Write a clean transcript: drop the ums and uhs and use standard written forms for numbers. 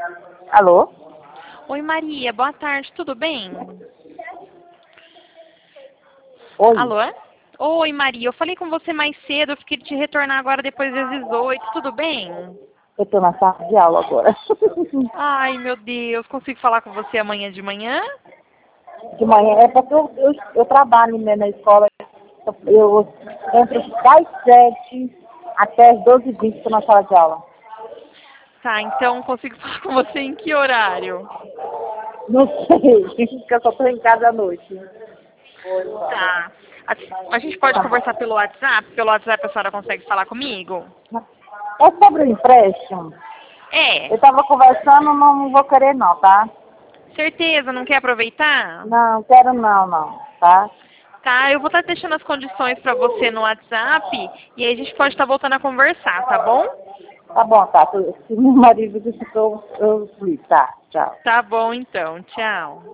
Alô? Oi, Maria, boa tarde, tudo bem? Oi? Alô? Oi, Maria, eu falei com você mais cedo, eu fiquei de te retornar agora depois das 18, tudo bem? Eu tô na sala de aula agora. Ai, meu Deus, consigo falar com você amanhã de manhã? De manhã, é porque eu trabalho, né, na escola. Eu entro das 7 até as 12h20 tô na sala de aula. Tá, então consigo falar com você em que horário? Não sei, porque eu só tô em casa à noite. Tá. A gente pode Tá bom. conversar pelo WhatsApp? Pelo WhatsApp a senhora consegue falar comigo? É sobre o empréstimo. É. Eu tava conversando, não vou querer não, tá? Certeza, não quer aproveitar? Não, quero não, tá? Tá, eu vou estar deixando as condições para você no WhatsApp e aí a gente pode estar voltando a conversar, tá bom? Tá bom, tá. Se meu marido disse que eu explico, tá? Tchau. Tá bom então, tchau.